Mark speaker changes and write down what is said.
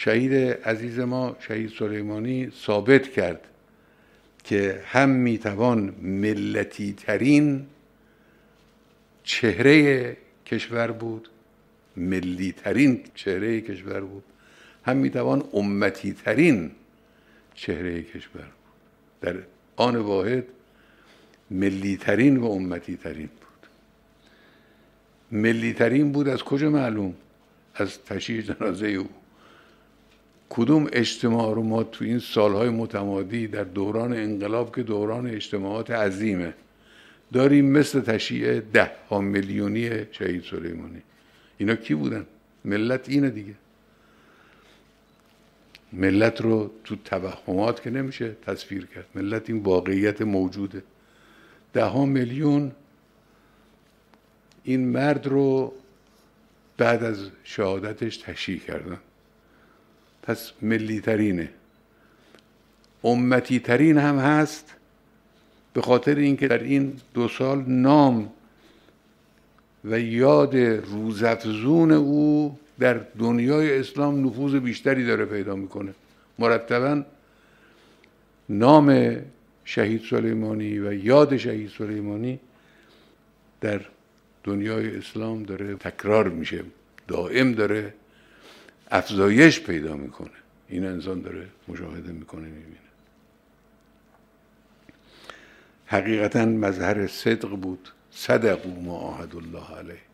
Speaker 1: شهید عزیز ما شهید سلیمانی ثابت کرد که هم میتوان ملتی ترین چهره کشور بود، ملی ترین چهره کشور بود، هم میتوان امتی ترین چهره کشور بود. در آن واحد ملی ترین و امتی ترین بود. ملی ترین بود از کجا معلوم؟ از تشییع جنازه او. کدوم اجتماع رو ما تو این سالهای متمادی در دوران انقلاب که دوران اجتماعات عظیمه داریم مثل تشییع 10 میلیونی شهید سلیمانی؟ اینا کی بودن؟ ملت اینه دیگه. ملت رو تو توهمات که نمیشه تصویر کرد. ملت این واقعیت موجوده. 10 میلیون این مرد رو بعد از شهادتش تشییع کردن. پس ملی ترینه. امتی ترین هم هست به خاطر اینکه در این 2 سال نام و یاد روزافزون او در دنیای اسلام نفوذ بیشتری داره پیدا میکنه. مرتباً نام شهید سلیمانی و یاد شهید سلیمانی در دنیای اسلام داره تکرار میشه، دائم داره افزایش پیدا میکنه. این انسان داره مشاهده میکنه، میبینه. حقیقتاً مظهر صدق بود. صدقوا ما عاهدوا الله علیه.